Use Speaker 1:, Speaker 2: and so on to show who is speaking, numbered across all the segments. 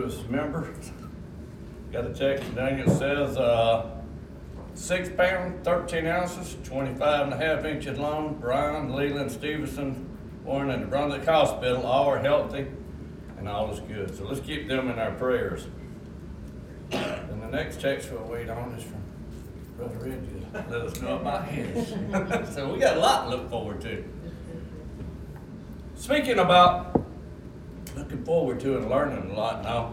Speaker 1: newest member. Got a text today that says 6 pounds, 13 ounces, 25.5 inches long. Brian, Leland, Stevenson, born in the Brunswick Hospital, all are healthy and all is good. So let's keep them in our prayers. And the next text we'll wait on is from Brother Reggie. Let us know about his. So we got a lot to look forward to. Speaking about looking forward to and learning a lot now,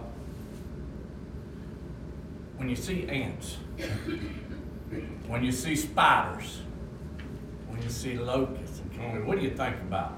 Speaker 1: when you see ants, when you see spiders, when you see locusts, and what do you think about?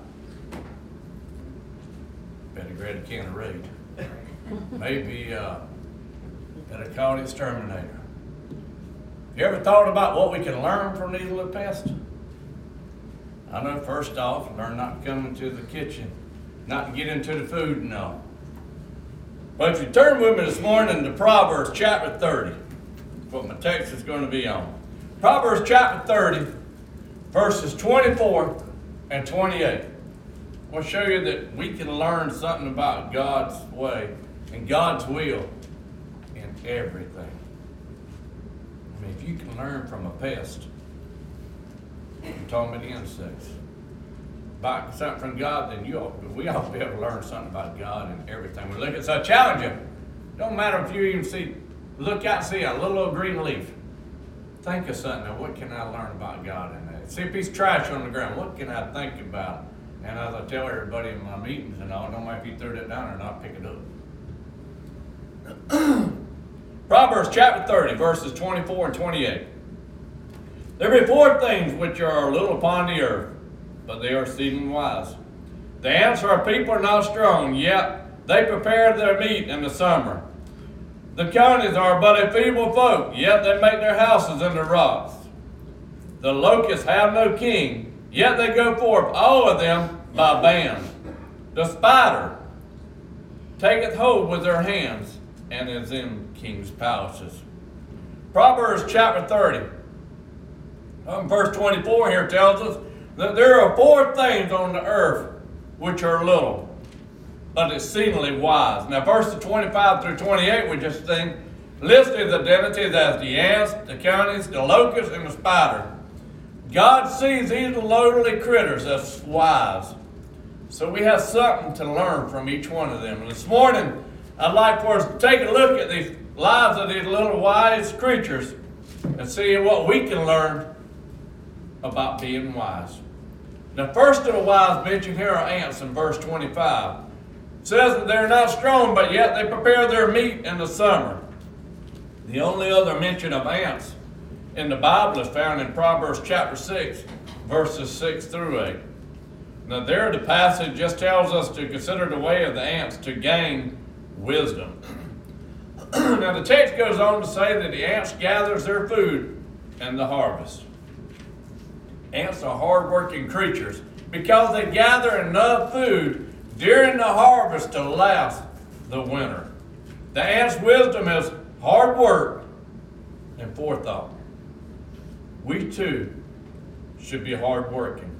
Speaker 1: Better grab a can of Raid. Maybe better call it exterminator. You ever thought about what we can learn from these little pests? I know first off, learn not to come into the kitchen, not to get into the food and all. But if you turn with me this morning to Proverbs chapter 30, what my text is going to be on. Proverbs chapter 30, verses 24 and 28. I want to show you that we can learn something about God's way and God's will in everything. I mean, if you can learn from a pest, I'm talking about insects, about something from God, then we ought to be able to learn something about God and everything we look at. So I challenge you. Don't matter if you even look out and see a little old green leaf. Think of something. Now, what can I learn about God in that? See a piece of trash on the ground. What can I think about? And as I tell everybody in my meetings and all, no matter if you threw that down or not, pick it up. Proverbs chapter 30, verses 24 and 28. There be 4 things which are little upon the earth, but they are exceeding wise. The ants are a people not strong, yet they prepare their meat in the summer. The conies are but a feeble folk, yet they make their houses in the rocks. The locusts have no king, yet they go forth, all of them by band. The spider taketh hold with their hands, and is in kings' palaces. Proverbs chapter 30, verse 24 here tells us that there are 4 things on the earth which are little, but exceedingly wise. Now, verses 25 through 28, we just think, listed the identities as the ants, the conies, the locusts, and the spider. God sees these lowly critters as wise. So we have something to learn from each one of them. And this morning, I'd like for us to take a look at the lives of these little wise creatures and see what we can learn about being wise. The first of the wise mentioned here are ants in verse 25. It says that they're not strong, but yet they prepare their meat in the summer. The only other mention of ants in the Bible is found in Proverbs chapter 6, verses 6 through 8. Now there the passage just tells us to consider the way of the ants to gain wisdom. Now the text goes on to say that the ants gathers their food in the harvest. Ants are hard-working creatures because they gather enough food during the harvest to last the winter. The ant's wisdom is hard work and forethought. We too should be hard-working.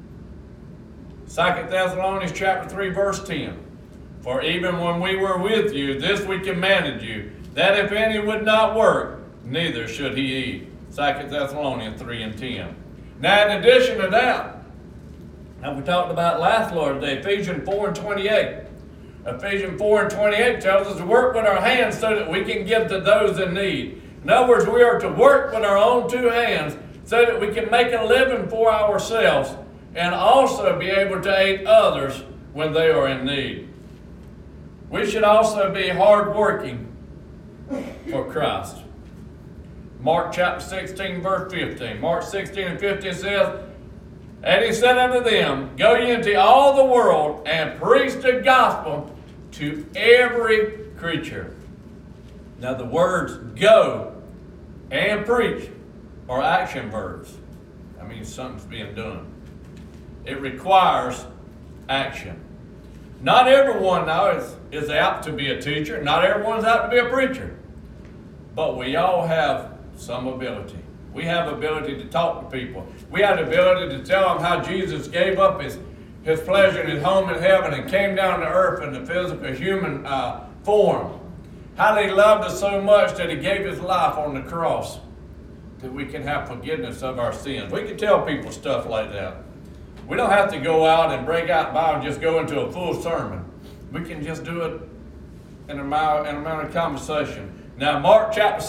Speaker 1: 2 Thessalonians chapter 3, verse 10. For even when we were with you, this we commanded you, that if any would not work, neither should he eat. 2 Thessalonians 3 and 10. Now, in addition to that, and we talked about last Lord's Day, Ephesians 4 and 28. Ephesians 4 and 28 tells us to work with our hands so that we can give to those in need. In other words, we are to work with our own 2 hands so that we can make a living for ourselves and also be able to aid others when they are in need. We should also be hard-working for Christ. Mark chapter 16, verse 15. Mark 16 and 15 says, And he said unto them, Go ye into all the world and preach the gospel to every creature. Now the words go and preach are action verbs. That means something's being done. It requires action. Not everyone now is apt to be a teacher. Not everyone's apt to be a preacher. But we all have some ability. We have ability to talk to people. We have the ability to tell them how Jesus gave up his pleasure and his home in heaven and came down to earth in the physical human form how he loved us so much that he gave his life on the cross, that we can have forgiveness of our sins. We can tell people stuff like that. We don't have to go out and break out the Bible and just go into a full sermon. We can just do it in a amount of conversation. Now, Mark chapter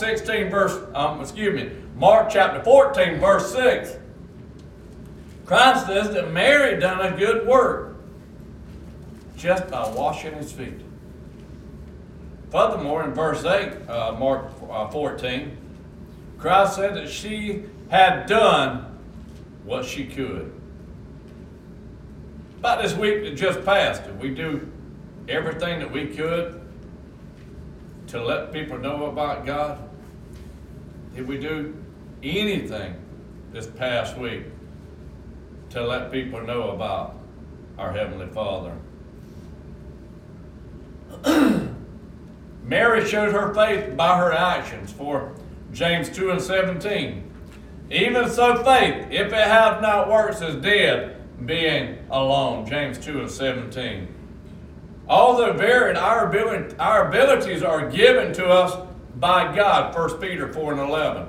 Speaker 1: 14, verse 6. Christ says that Mary done a good work just by washing his feet. Furthermore, in verse 8, Mark 14, Christ said that she had done what she could. About this week that just passed, did we do everything that we could to let people know about God? Did we do anything this past week to let people know about our Heavenly Father? Mary showed her faith by her actions, for James 2:17. Even so faith, if it hath not works, is dead, being alone. James 2:17. Although varied, our abilities are given to us by God. 1 Peter 4:11.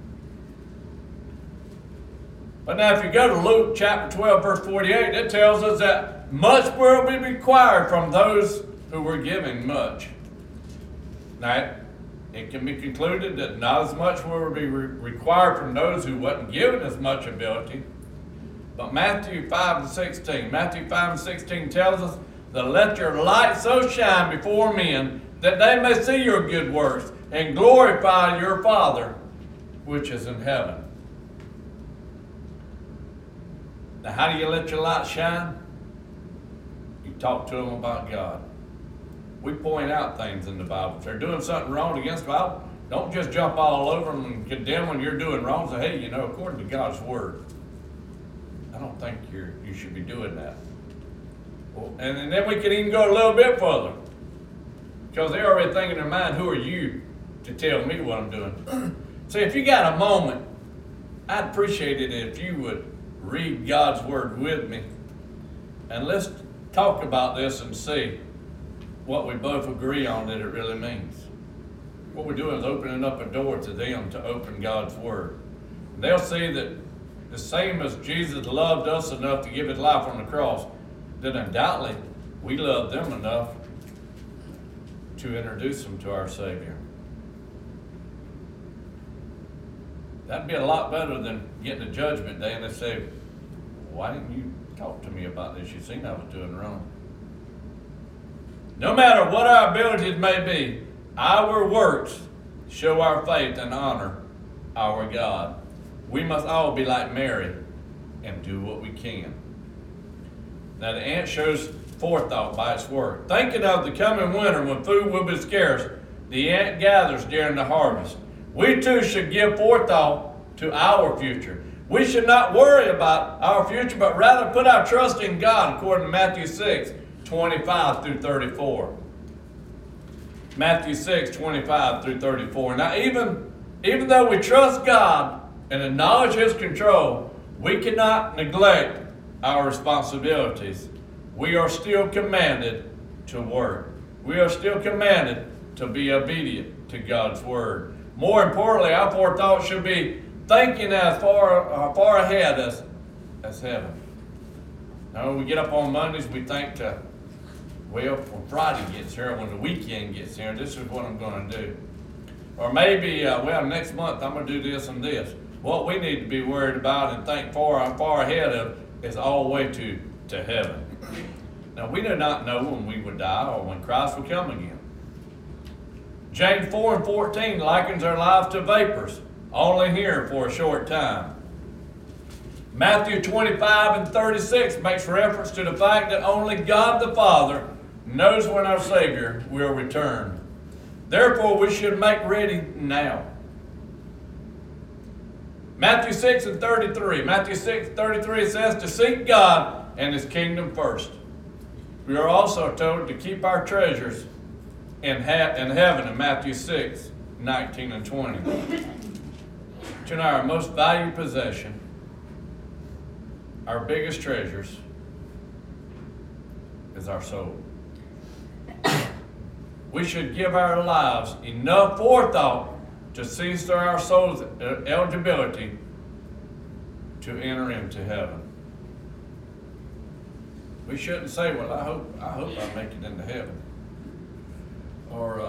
Speaker 1: But now if you go to Luke chapter 12, verse 48, it tells us that much will be required from those who were given much. Now, it can be concluded that not as much will be required from those who wasn't given as much ability. But Matthew 5:16 tells us that let your light so shine before men that they may see your good works and glorify your Father which is in heaven. Now, how do you let your light shine? You talk to them about God. We point out things in the Bible. If they're doing something wrong against the Bible, don't just jump all over them and condemn when you're doing wrong. Say, hey, according to God's Word, I don't think you should be doing that. Well, and then we can even go a little bit further. Because they're already thinking in their mind, who are you to tell me what I'm doing? See, if you got a moment, I'd appreciate it if you would read God's Word with me. And let's talk about this and see what we both agree on that it really means. What we're doing is opening up a door to them to open God's Word. And they'll see that the same as Jesus loved us enough to give his life on the cross, then undoubtedly we love them enough to introduce them to our Savior. That'd be a lot better than getting to Judgment Day and they say, why didn't you talk to me about this? You seen I was doing wrong. No matter what our abilities may be, our works show our faith and honor our God. We must all be like Mary and do what we can. Now the ant shows forethought by its work. Thinking of the coming winter when food will be scarce, the ant gathers during the harvest. We too should give forethought to our future. We should not worry about our future, but rather put our trust in God, according to Matthew 6:25 through 34. Matthew 6:25 through 34. Now even though we trust God and acknowledge his control, we cannot neglect our responsibilities. We are still commanded to work. We are still commanded to be obedient to God's Word. More importantly, our forethought should be thinking as far ahead as heaven. Now, when we get up on Mondays, we think when Friday gets here, when the weekend gets here, this is what I'm going to do. Or maybe, next month I'm going to do this and this. What we need to be worried about and think far ahead of is all the way to heaven. Now, we do not know when we would die or when Christ will come again. James 4:14 likens our lives to vapors, only here for a short time. Matthew 25:36 makes reference to the fact that only God the Father knows when our Savior will return. Therefore, we should make ready now. Matthew 6:33. Matthew 6:33 says to seek God and his kingdom first. We are also told to keep our treasures in heaven in Matthew 6:19 and 20. Our most valued possession, our biggest treasures, is our soul. we should give our lives enough forethought to see through our soul's eligibility to enter into heaven. We shouldn't say, well, I hope I make it into heaven. Or,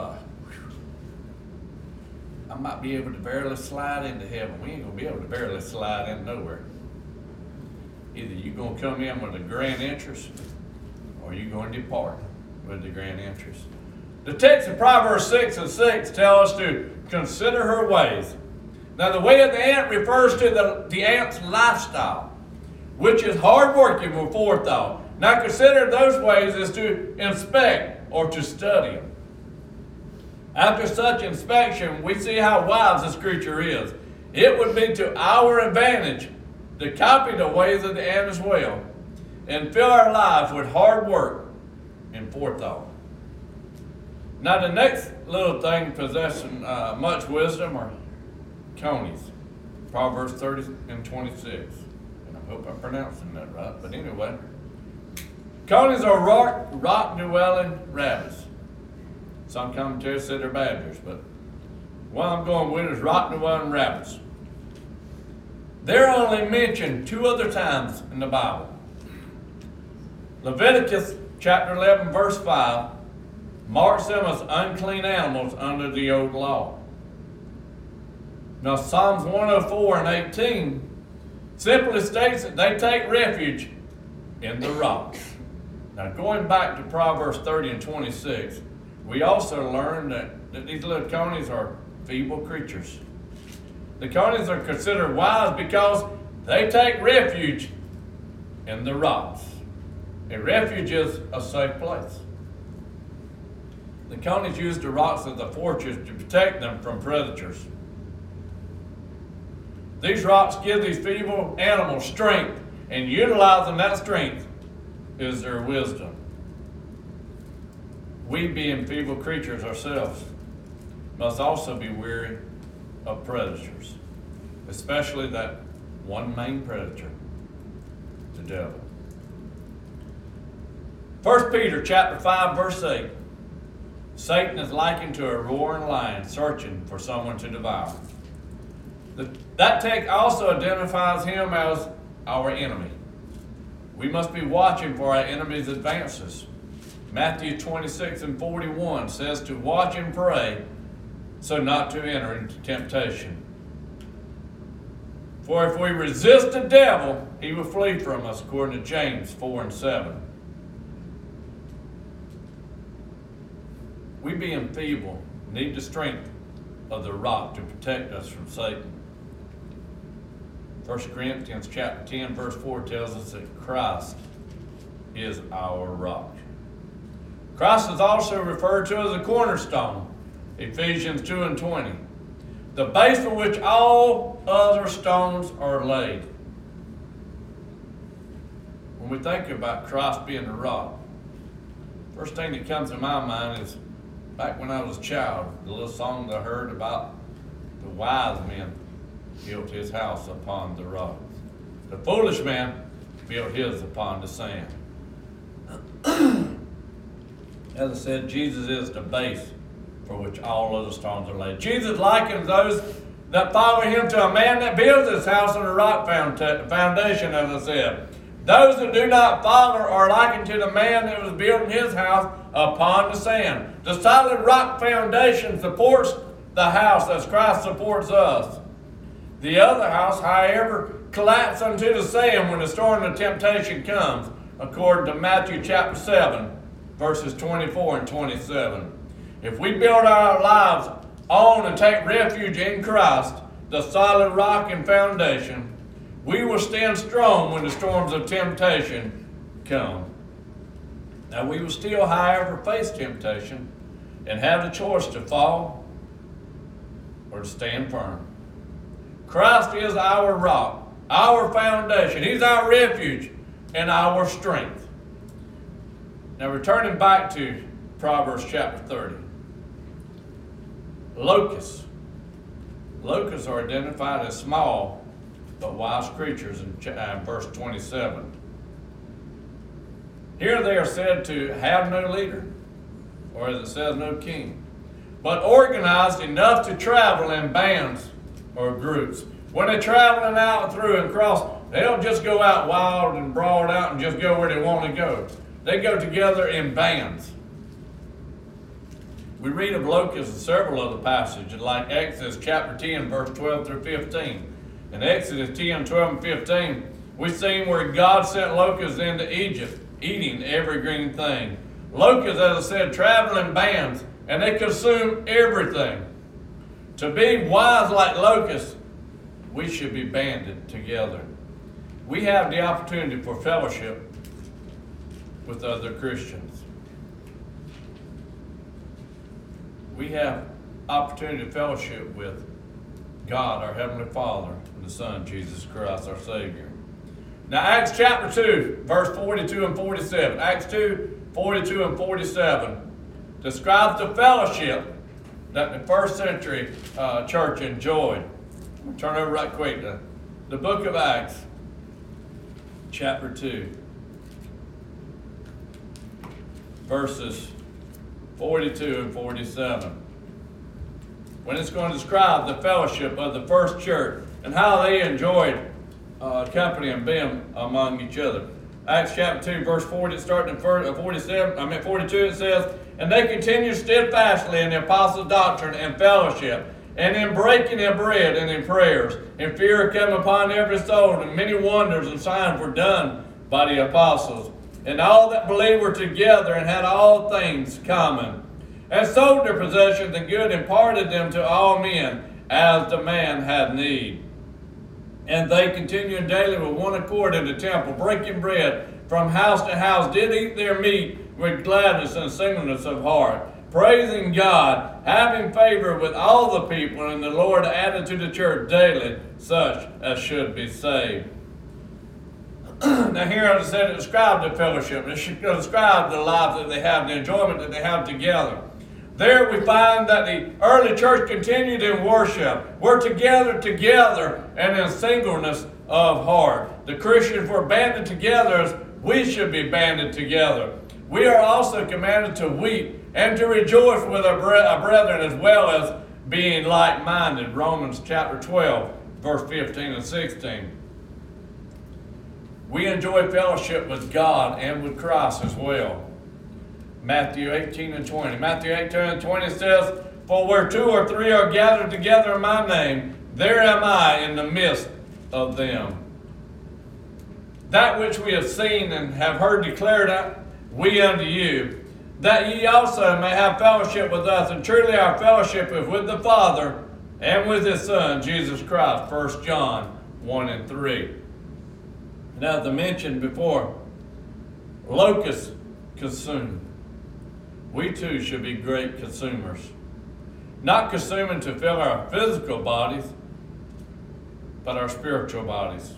Speaker 1: I might be able to barely slide into heaven. We ain't going to be able to barely slide in nowhere. Either you're going to come in with a grand entrance, or you're going to depart with the grand entrance. The text of Proverbs 6 and 6 tell us to consider her ways. Now, the way of the ant refers to the ant's lifestyle, which is hard working with forethought. Now, consider those ways is to inspect or to study them. After such inspection, we see how wise this creature is. It would be to our advantage to copy the ways of the ant as well and fill our lives with hard work and forethought. Now, the next little thing possessing much wisdom are conies. Proverbs 30 and 26. And I hope I'm pronouncing that right. But anyway, conies are rock-dwelling rabbits. Some commentators say they're badgers, but what I'm going with is rock-dwelling rabbits. They're only mentioned 2 other times in the Bible. Leviticus chapter 11, verse 5, marks them as unclean animals under the old law. Now, Psalms 104 and 18 simply states that they take refuge in the rocks. Now, going back to Proverbs 30 and 26, we also learn that these little conies are feeble creatures. The conies are considered wise because they take refuge in the rocks. A refuge is a safe place. The conies use the rocks as a fortress to protect them from predators. These rocks give these feeble animals strength, and utilizing that strength is their wisdom. We, being feeble creatures ourselves, must also be wary of predators, especially that one main predator, the devil. 1 Peter chapter 5, verse 8. Satan is likened to a roaring lion searching for someone to devour. That text also identifies him as our enemy. We must be watching for our enemy's advances. Matthew 26 and 41 says to watch and pray so not to enter into temptation. For if we resist the devil, he will flee from us, according to James 4 and 7. We being feeble need the strength of the rock to protect us from Satan. 1 Corinthians chapter 10 verse 4 tells us that Christ is our rock. Christ is also referred to as a cornerstone, Ephesians 2 and 20, the base on which all other stones are laid. When we think about Christ being the rock, first thing that comes to my mind is back when I was a child, the little song that I heard about the wise men built his house upon the rock. The foolish man built his upon the sand. As I said, Jesus is the base for which all other stones are laid. Jesus likens those that follow him to a man that builds his house on a rock foundation, as I said. Those that do not follow are likened to the man that was building his house upon the sand. The solid rock foundation supports the house as Christ supports us. The other house, however, collapses unto the sand when the storm of temptation comes, according to Matthew chapter 7, verses 24 and 27. If we build our lives on and take refuge in Christ, the solid rock and foundation, we will stand strong when the storms of temptation come. Now, we will still, however, face temptation and have the choice to fall or to stand firm. Christ is our rock, our foundation. He's our refuge and our strength. Now, returning back to Proverbs chapter 30. Locusts. Locusts are identified as small but wise creatures in verse 27. Here they are said to have no leader. or as it says, no king, but organized enough to travel in bands or groups. When they're traveling out through and cross, they don't just go out wild and broad out and just go where they want to go. They go together in bands. We read of locusts in several other passages, like Exodus chapter 10, verse 12 through 15. In Exodus 10, 12, and 15, we see where God sent locusts into Egypt, eating every green thing. Locusts, as I said, travel in bands, and they consume everything. To be wise like locusts, we should be banded together. We have the opportunity for fellowship with other Christians. We have opportunity to fellowship with God, our Heavenly Father, and the Son, Jesus Christ, our Savior. Now, Acts chapter 2, verse 42 and 47. Acts 2, 42 and 47 describes the fellowship that the first century church enjoyed. We'll turn over right quick to the book of Acts, chapter 2, verses 42 and 47. When it's going to describe the fellowship of the first church and how they enjoyed company and being among each other. Acts chapter 2, verse 40, starting in 42, it says, "And they continued steadfastly in the apostles' doctrine and fellowship, and in breaking of bread and in prayers. And fear came upon every soul, and many wonders and signs were done by the apostles. And all that believed were together and had all things common, and sold their possessions and good, and parted them to all men, as the man had need. And they continued daily with one accord in the temple, breaking bread from house to house, did eat their meat with gladness and singleness of heart, praising God, having favor with all the people, and the Lord added to the church daily such as should be saved." Now here, as I said, it described the fellowship. It described the lives that they have, the enjoyment that they have together. There we find that the early church continued in worship. We're together, and in singleness of heart. The Christians were banded together as we should be banded together. We are also commanded to weep and to rejoice with our brethren, as well as being like-minded. Romans chapter 12, verse 15 and 16. We enjoy fellowship with God and with Christ as well. Matthew 18 and 20. Matthew 18 and 20 says, "For where 2 or 3 are gathered together in my name, there am I in the midst of them." That which we have seen and have heard declared we unto you, that ye also may have fellowship with us. And truly our fellowship is with the Father and with His Son, Jesus Christ. 1 John 1 and 3. Now, as I mentioned before, locusts consume. We too should be great consumers. Not consuming to fill our physical bodies, but our spiritual bodies.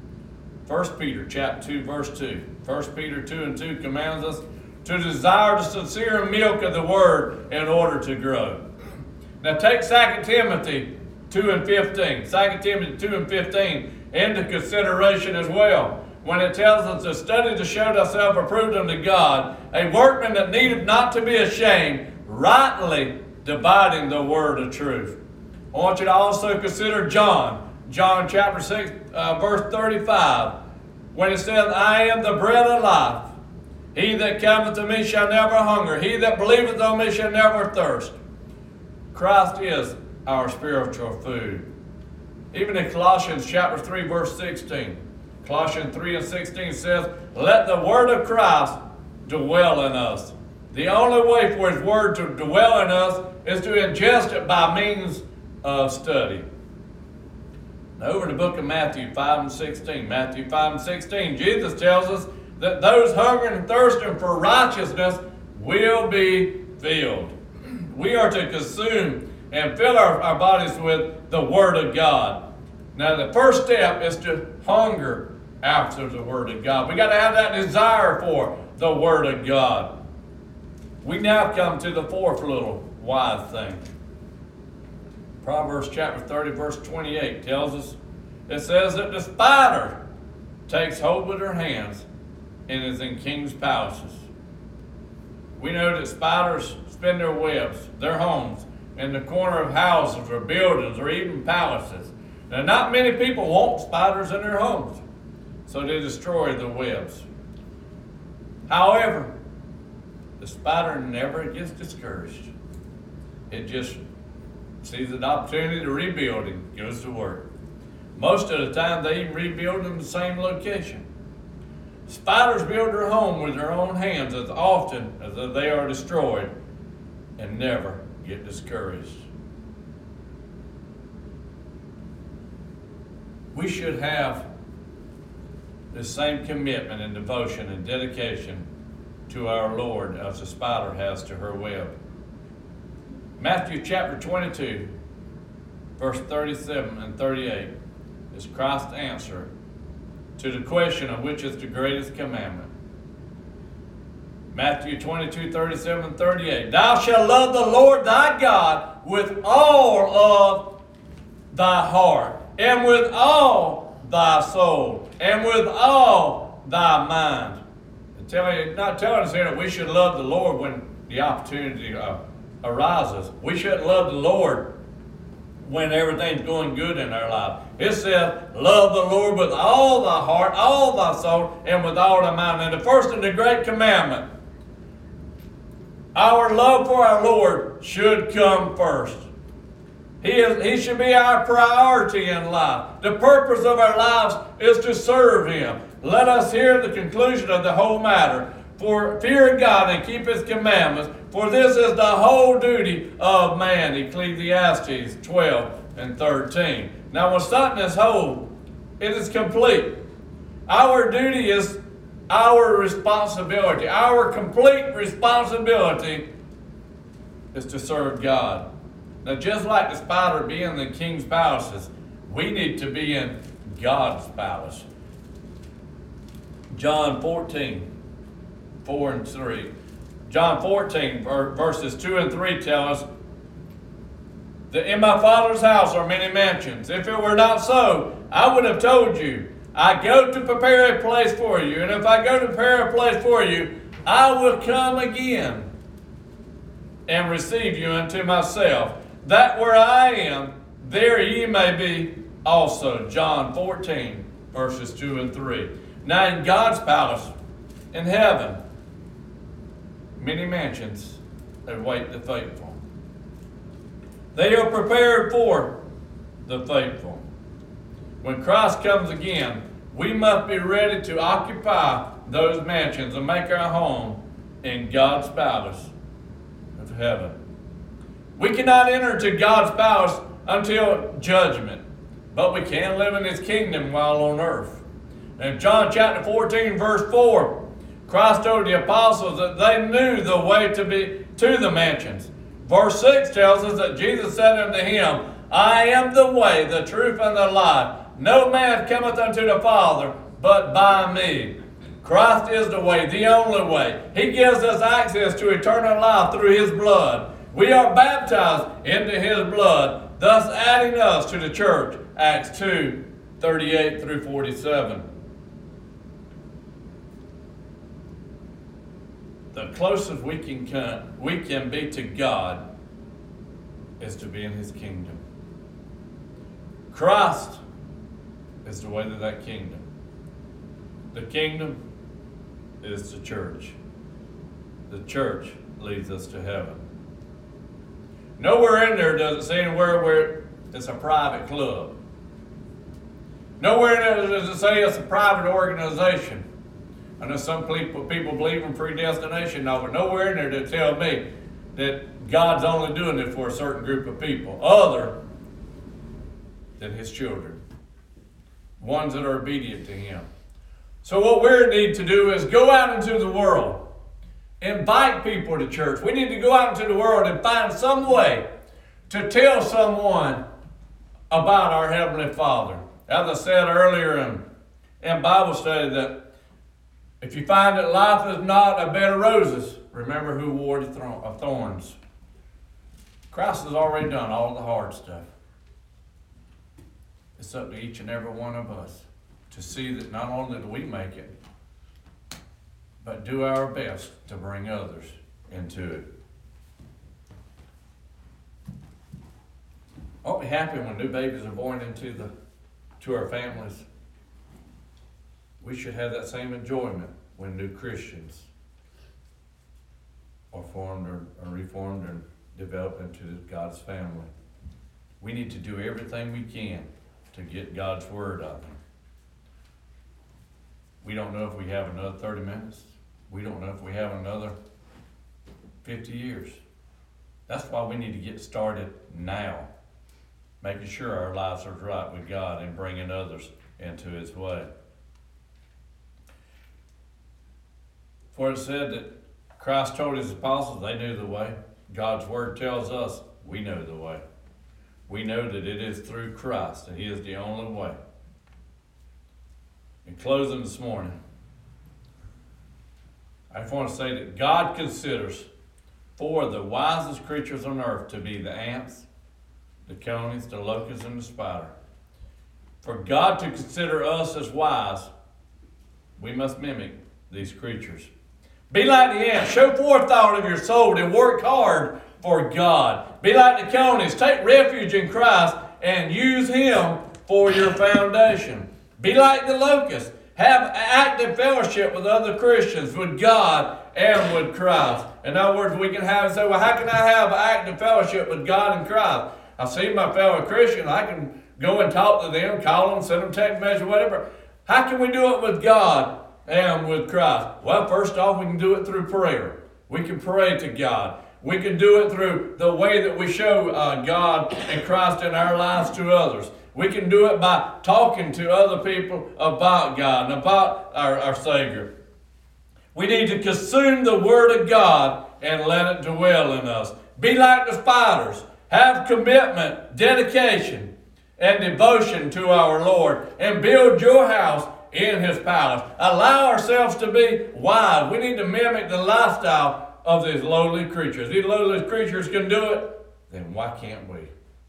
Speaker 1: 1 Peter chapter 2, verse 2. 1 Peter 2 and 2 commands us to desire the sincere milk of the Word in order to grow. Now take 2 Timothy 2 and 15. 2 Timothy 2 and 15 into consideration as well, when it tells us to study to show thyself approved unto God, a workman that needeth not to be ashamed, rightly dividing the word of truth. I want you to also consider John chapter 6, verse 35, when it says, "I am the bread of life. He that cometh to me shall never hunger. He that believeth on me shall never thirst." Christ is our spiritual food. Even in Colossians chapter 3, verse 16, Colossians 3 and 16 says, "Let the word of Christ dwell in us." The only way for His word to dwell in us is to ingest it by means of study. Now over in the book of Matthew 5 and 16. Matthew 5 and 16, Jesus tells us that those hungering and thirsting for righteousness will be filled. We are to consume and fill our bodies with the Word of God. Now the first step is to hunger after the Word of God. We got to have that desire for the Word of God. We now come to the fourth little wise thing. Proverbs chapter 30, verse 28 tells us, it says that the spider takes hold with her hands and is in king's palaces. We know that spiders spin their webs, their homes, in the corner of houses or buildings or even palaces. Now, not many people want spiders in their homes, so they destroy the webs. However, the spider never gets discouraged. It just sees an opportunity to rebuild and goes to work. Most of the time, they even rebuild in the same location. Spiders build their home with their own hands as often as they are destroyed and never get discouraged. We should have the same commitment and devotion and dedication to our Lord as the spider has to her web. Matthew chapter 22, verse 37 and 38 is Christ's answer to the question of which is the greatest commandment. Matthew 22, 37 and 38. Thou shalt love the Lord thy God with all of thy heart, and with all thy soul, and with all thy mind. Not telling us here that we should love the Lord when the opportunity arises. We shouldn't love the Lord when everything's going good in our life. It says, love the Lord with all thy heart, all thy soul, and with all thy mind. And the first and the great commandment, our love for our Lord should come first. He should be our priority in life. The purpose of our lives is to serve Him. Let us hear the conclusion of the whole matter. For fear God and keep His commandments, for this is the whole duty of man. Ecclesiastes 12 and 13. Now when something is whole, it is complete. Our duty is our responsibility. Our complete responsibility is to serve God. Now, just like the spider being in the king's palaces, we need to be in God's palace. John 14, 4 and 3. John 14, verses 2 and 3 tell us that in my Father's house are many mansions. If it were not so, I would have told you. I go to prepare a place for you. And if I go to prepare a place for you, I will come again and receive you unto myself, that where I am, there ye may be also. John 14, verses 2 and 3. Now in God's palace in heaven, many mansions await the faithful. They are prepared for the faithful. When Christ comes again, we must be ready to occupy those mansions and make our home in God's palace of heaven. We cannot enter into God's palace until judgment, but we can live in His kingdom while on earth. In John chapter 14, verse 4, Christ told the apostles that they knew the way to the mansions. Verse 6 tells us that Jesus said unto him, I am the way, the truth, and the life. No man cometh unto the Father but by me. Christ is the way, the only way. He gives us access to eternal life through His blood. We are baptized into His blood, thus adding us to the church. Acts 2, 38 through 47. The closest we can be to God is to be in His kingdom. Christ is the way to that kingdom. The kingdom is the church. The church leads us to heaven. Nowhere in there does it say anywhere where it's a private club. Nowhere in there does it say it's a private organization. I know some people believe in predestination now, but nowhere in there to tell me that God's only doing it for a certain group of people, other than His children, ones that are obedient to Him. So what we need to do is go out into the world, invite people to church. We need to go out into the world and find some way to tell someone about our Heavenly Father. As I said earlier in Bible study, that if you find that life is not a bed of roses, remember who wore the thorns. Christ has already done all the hard stuff. It's up to each and every one of us to see that not only do we make it, but do our best to bring others into it. Aren't we happy when new babies are born to our families? We should have that same enjoyment when new Christians are formed or reformed and developed into God's family. We need to do everything we can to get God's word out there. We don't know if we have another 30 minutes. We don't know if we have another 50 years. That's why we need to get started now, making sure our lives are right with God and bringing others into His way. For it said that Christ told His apostles they knew the way. God's word tells us we know the way. We know that it is through Christ, that He is the only way. In closing this morning, I just want to say that God considers 4 of the wisest creatures on earth to be the ants, the conies, the locusts, and the spider. For God to consider us as wise, we must mimic these creatures. Be like the ants. Show forethought of your soul and work hard for God. Be like the conies. Take refuge in Christ and use Him for your foundation. Be like the locusts. Have active fellowship with other Christians, with God and with Christ. In other words, we can have and say, well, how can I have active fellowship with God and Christ? I see my fellow Christian. I can go and talk to them, call them, send them text message, whatever. How can we do it with God and with Christ? Well, first off, we can do it through prayer. We can pray to God. We can do it through the way that we show God and Christ in our lives to others. We can do it by talking to other people about God and about our Savior. We need to consume the Word of God and let it dwell in us. Be like the spiders. Have commitment, dedication, and devotion to our Lord. And build your house in His palace. Allow ourselves to be wise. We need to mimic the lifestyle of these lowly creatures. These lowly creatures can do it, then why can't we?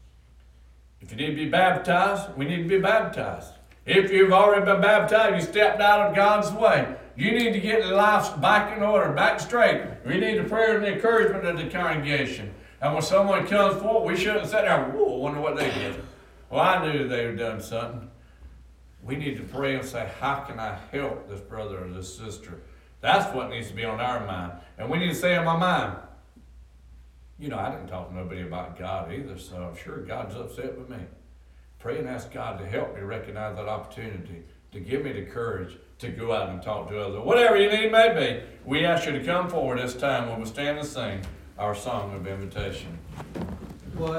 Speaker 1: If you need to be baptized, we need to be baptized. If you've already been baptized, you stepped out of God's way. You need to get your life back in order, back straight. We need the prayer and the encouragement of the congregation. And when someone comes forward, we shouldn't sit there and wonder what they did. Well, I knew they had done something. We need to pray and say, how can I help this brother or this sister? That's what needs to be on our mind. And we need to say in my mind, I didn't talk to nobody about God either, so I'm sure God's upset with me. Pray and ask God to help me recognize that opportunity, to give me the courage to go out and talk to others. Whatever your need may be, we ask you to come forward this time when we stand and sing our song of invitation.